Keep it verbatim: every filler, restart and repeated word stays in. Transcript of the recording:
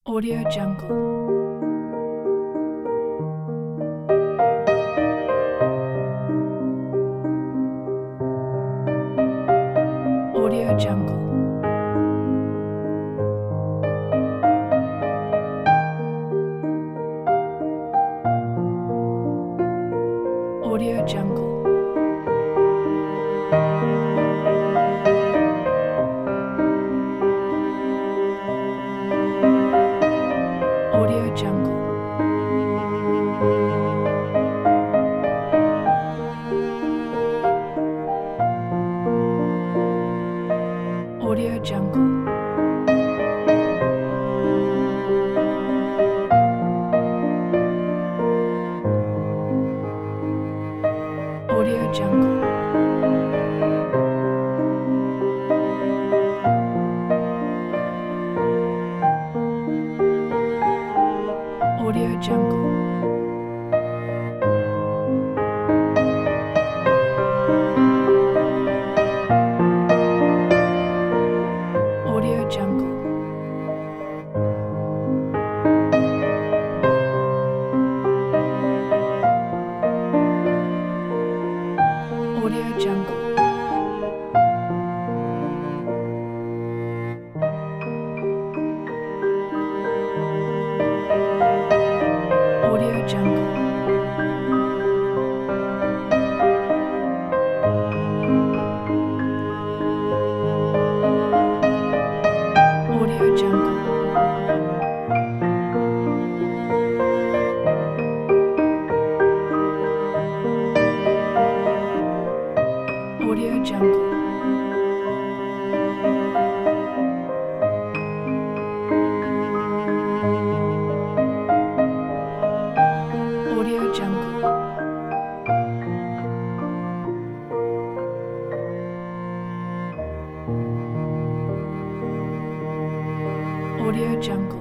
Audio Jungle. Audio Jungle. Audio Jungle. Audio Jungle. Audio Jungle. Audio Jungle. Audio Jungle. Audio Jungle. Audio Jungle. Audio Jungle. Audio Jungle. Audio Jungle. Audio Jungle. Audio Jungle.